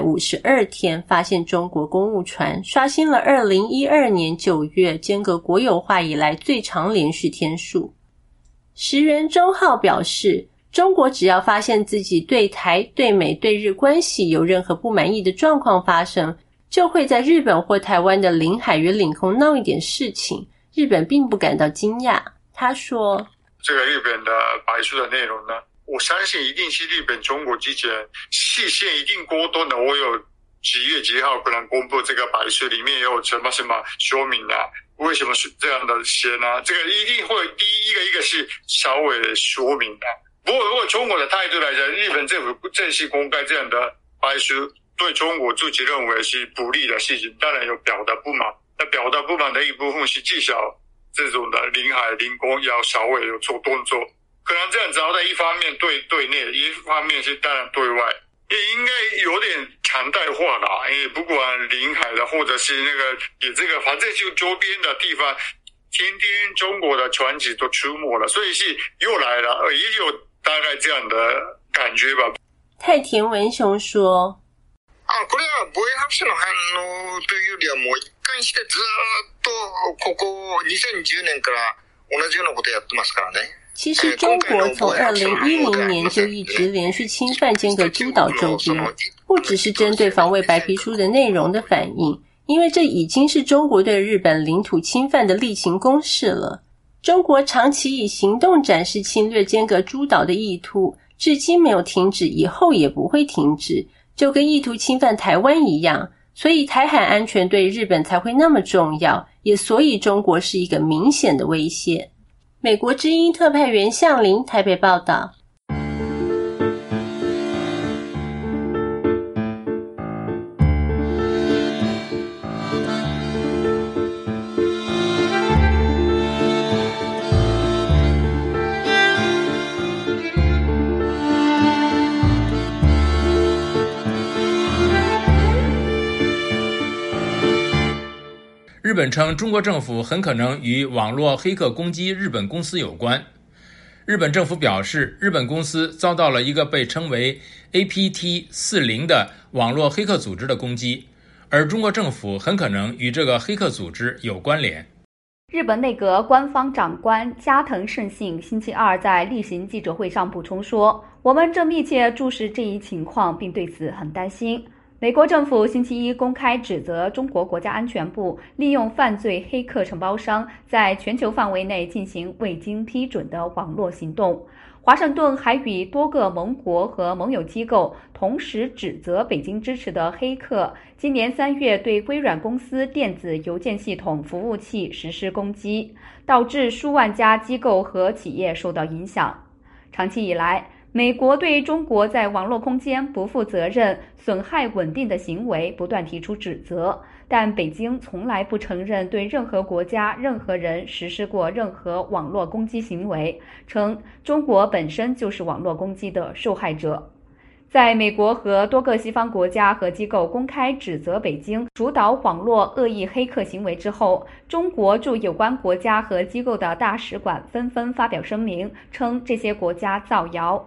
152天发现中国公务船，刷新了2012年9月间隔国有化以来最长连续天数。石原忠浩表示，中国只要发现自己对台、对美、对日关系有任何不满意的状况发生，就会在日本或台湾的领海与领空闹一点事情，日本并不感到惊讶。他说， 这个日本的白书的内容呢，我相信一定是日本中国之间事先一定沟通的，我有几月几号可能公布这个白书，里面有什么说明啊，为什么是这样的写呢？这个一定会第一个是稍微的说明的。不过如果中国的态度来讲，日本政府不正式公开这样的白书，对中国自己认为是不利的事情，当然有表达不满。那表达不满的一部分是至少这种的领海领空要稍微有做动作，可能这样子，在一方面对内，一方面是当然对外，也应该有点强常态化啦，因为不管临海的或者是那个也这个，反正就周边的地方，天天中国的船只都出没了，所以是又来了，也有大概这样的感觉吧。 太田文雄说：“ これは防衛白書の反応というよりはもう一貫してずっとここ2010年から同じようなことやってますからね。” 其实中国从2010年就一直连续侵犯尖阁诸岛周边，不只是针对防卫白皮书的内容的反应，因为这已经是中国对日本领土侵犯的例行公事了。中国长期以行动展示侵略尖阁诸岛的意图，至今没有停止，以后也不会停止，就跟意图侵犯台湾一样，所以台海安全对日本才会那么重要，也所以中国是一个明显的威胁。美国之音特派员向林台北报道。 日本称中国政府很可能与网络黑客攻击日本公司有关。日本政府表示，日本公司遭到了一个被称为 APT40 的网络黑客组织的攻击，而中国政府很可能与这个黑客组织有关联。 日本内阁官方长官加藤胜信星期二在例行记者会上补充说，我们正密切注视这一情况，并对此很担心。美国政府星期一公开指责中国国家安全部利用犯罪黑客承包商在全球范围内进行未经批准的网络行动。华盛顿还与多个盟国和盟友机构同时指责北京支持的黑客今年3月对微软公司电子邮件系统服务器实施攻击，导致数万家机构和企业受到影响。长期以来，美国对中国在网络空间不负责任、损害稳定的行为不断提出指责，但北京从来不承认对任何国家、任何人实施过任何网络攻击行为，称中国本身就是网络攻击的受害者。在美国和多个西方国家和机构公开指责北京主导网络恶意黑客行为之后，中国驻有关国家和机构的大使馆纷纷发表声明，称这些国家造谣。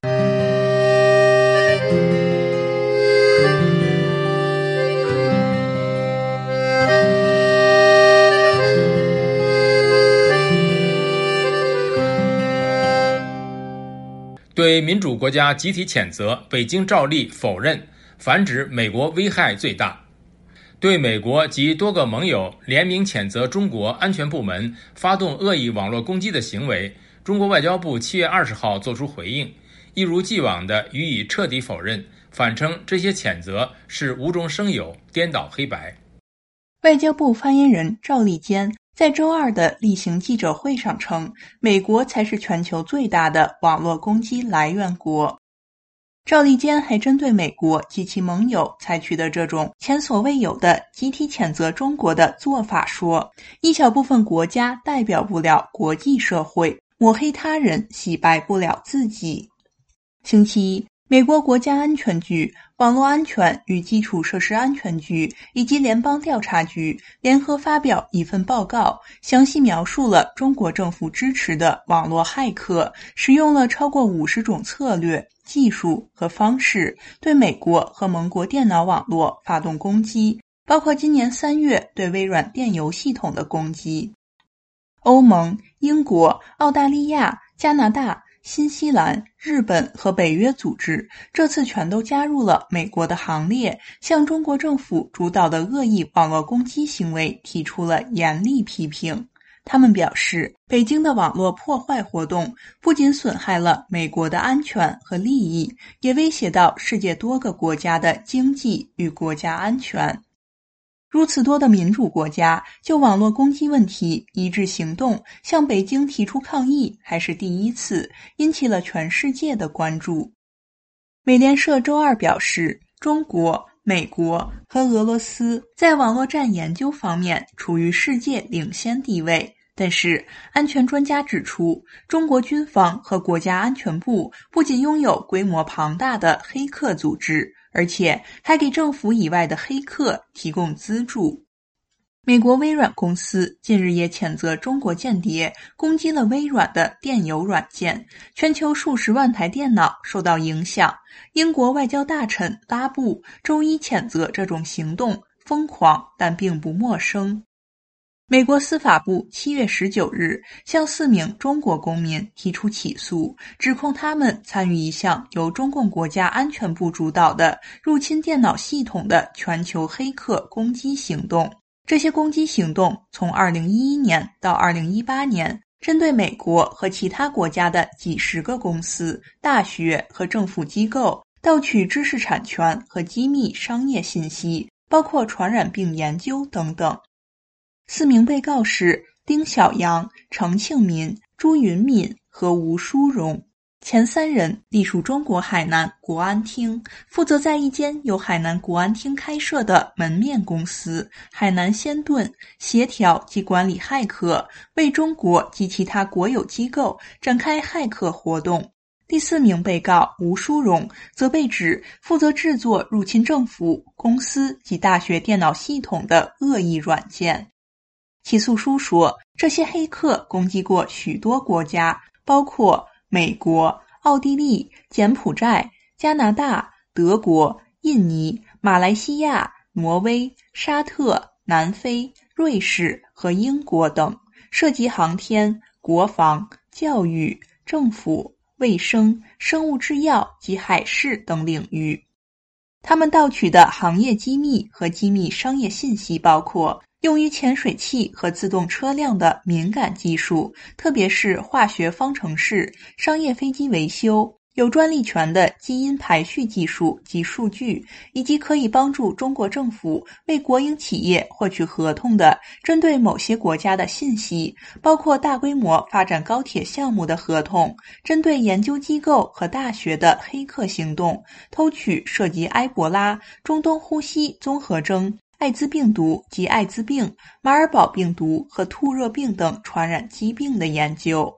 对民主国家集体谴责，北京照例否认，反指美国危害最大。对美国及多个盟友联名谴责中国安全部门发动恶意网络攻击的行为，中国外交部7月20号作出回应，一如既往地予以彻底否认，反称这些谴责是无中生有、颠倒黑白。 外交部发言人赵立坚在周二的例行记者会上称，美国才是全球最大的网络攻击来源国。赵立坚还针对美国及其盟友采取的这种前所未有的集体谴责中国的做法说，一小部分国家代表不了国际社会，抹黑他人，洗白不了自己。星期一，美国国家安全局、网络安全与基础设施安全局以及联邦调查局联合发表一份报告，详细描述了中国政府支持的网络骇客使用了超过50种策略、技术和方式，对美国和盟国电脑网络发动攻击，包括今年3月对微软电邮系统的攻击。欧盟、英国、澳大利亚、加拿大、新西兰、日本和北约组织这次全都加入了美国的行列，向中国政府主导的恶意网络攻击行为提出了严厉批评。他们表示，北京的网络破坏活动不仅损害了美国的安全和利益，也威胁到世界多个国家的经济与国家安全。如此多的民主国家就网络攻击问题一致行动，向北京提出抗议，还是第一次，引起了全世界的关注。美联社周二表示，中国、美国和俄罗斯在网络战研究方面处于世界领先地位， 但是，安全专家指出，中国军方和国家安全部不仅拥有规模庞大的黑客组织，而且还给政府以外的黑客提供资助。美国微软公司近日也谴责中国间谍攻击了微软的电邮软件，全球数十万台电脑受到影响。英国外交大臣拉布周一谴责这种行动疯狂，但并不陌生。美国司法部7月19日向4名中国公民提出起诉，指控他们参与一项由中共国家安全部主导的入侵电脑系统的全球黑客攻击行动。这些攻击行动从2011年到2018年，针对美国和其他国家的几十个公司、大学和政府机构，盗取知识产权和机密商业信息，包括传染病研究等等。4名被告是丁小阳、程庆民、朱云敏和吴淑荣。前3人隶属中国海南国安厅，负责在一间由海南国安厅开设的门面公司海南先盾协调及管理骇客，为中国及其他国有机构展开骇客活动。第4名被告吴淑荣则被指负责制作入侵政府、公司及大学电脑系统的恶意软件。起诉书说，这些黑客攻击过许多国家，包括美国、奥地利、柬埔寨、加拿大、德国、印尼、马来西亚、挪威、沙特、南非、瑞士和英国等，涉及航天、国防、教育、政府、卫生、生物制药及海事等领域。他们盗取的行业机密和机密商业信息包括用于潜水器和自动车辆的敏感技术，特别是化学方程式、商业飞机维修、有专利权的基因排序技术及数据，以及可以帮助中国政府为国营企业获取合同的针对某些国家的信息，包括大规模发展高铁项目的合同，针对研究机构和大学的黑客行动，偷取涉及埃博拉、中东呼吸综合征、艾滋病毒及艾滋病、马尔堡病毒和兔热病等传染疾病的研究。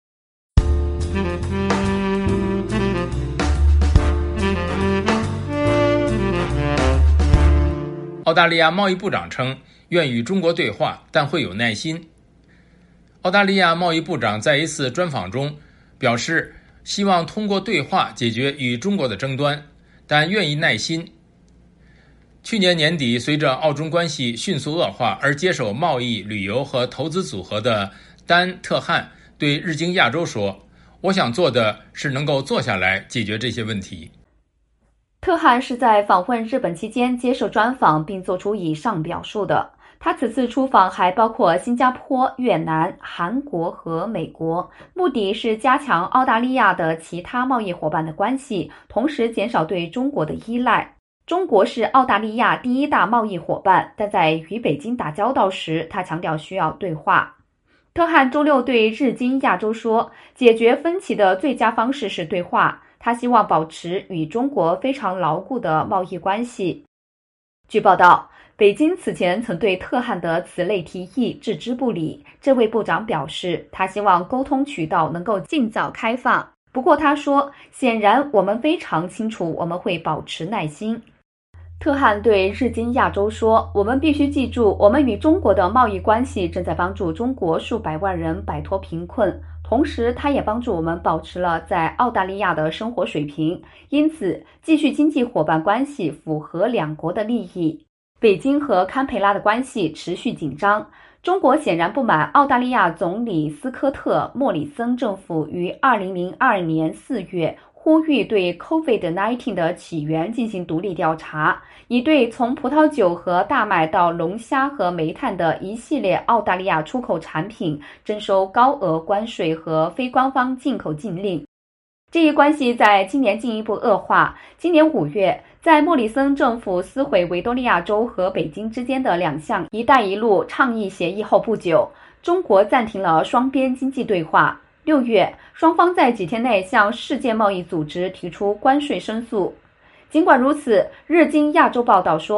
澳大利亚贸易部长称，愿与中国对话，但会有耐心。澳大利亚贸易部长在一次专访中表示，希望通过对话解决与中国的争端，但愿意耐心。去年年底，随着澳中关系迅速恶化而接手贸易、旅游和投资组合的丹·特汉对日经亚洲说，我想做的是能够坐下来解决这些问题。 特汉是在访问日本期间接受专访并做出以上表述的。他此次出访还包括新加坡、越南、韩国和美国，目的是加强澳大利亚的其他贸易伙伴的关系，同时减少对中国的依赖。中国是澳大利亚第一大贸易伙伴，但在与北京打交道时，他强调需要对话。特汉周六对日经亚洲说，解决分歧的最佳方式是对话，他希望保持与中国非常牢固的贸易关系。据报道，北京此前曾对特汉的此类提议置之不理，这位部长表示，他希望沟通渠道能够尽早开放。不过他说，显然我们非常清楚我们会保持耐心。特汉对日经亚洲说，我们必须记住，我们与中国的贸易关系正在帮助中国数百万人摆脱贫困，同时它也帮助我们保持了在澳大利亚的生活水平，因此继续经济伙伴关系符合两国的利益。北京和堪培拉的关系持续紧张，中国显然不满澳大利亚总理斯科特·莫里森政府于2002年4月呼吁对 COVID-19 的起源进行独立调查，以对从葡萄酒和大麦到龙虾和煤炭的一系列澳大利亚出口产品征收高额关税和非官方进口禁令。这一关系在今年进一步恶化。今年5月，在莫里森政府撕毁维多利亚州和北京之间的2项“一带一路”倡议协议后不久，中国暂停了双边经济对话。6月，双方在几天内向世界贸易组织提出关税申诉。尽管如此，日经亚洲报道说，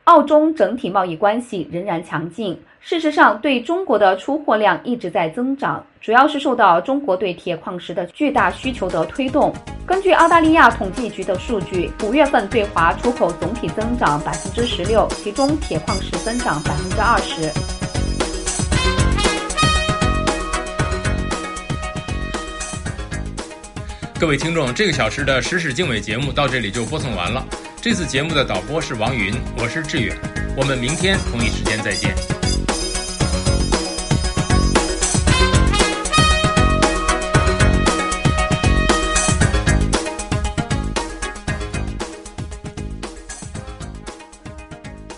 澳中整体贸易关系仍然强劲，事实上对中国的出货量一直在增长，主要是受到中国对铁矿石的巨大需求的推动。根据澳大利亚统计局的数据，5月份对华出口总体增长16%，其中铁矿石增长20%。 各位听众，这个小时的时事经纬节目到这里就播送完了。这次节目的导播是王云，我是志远，我们明天同一时间再见。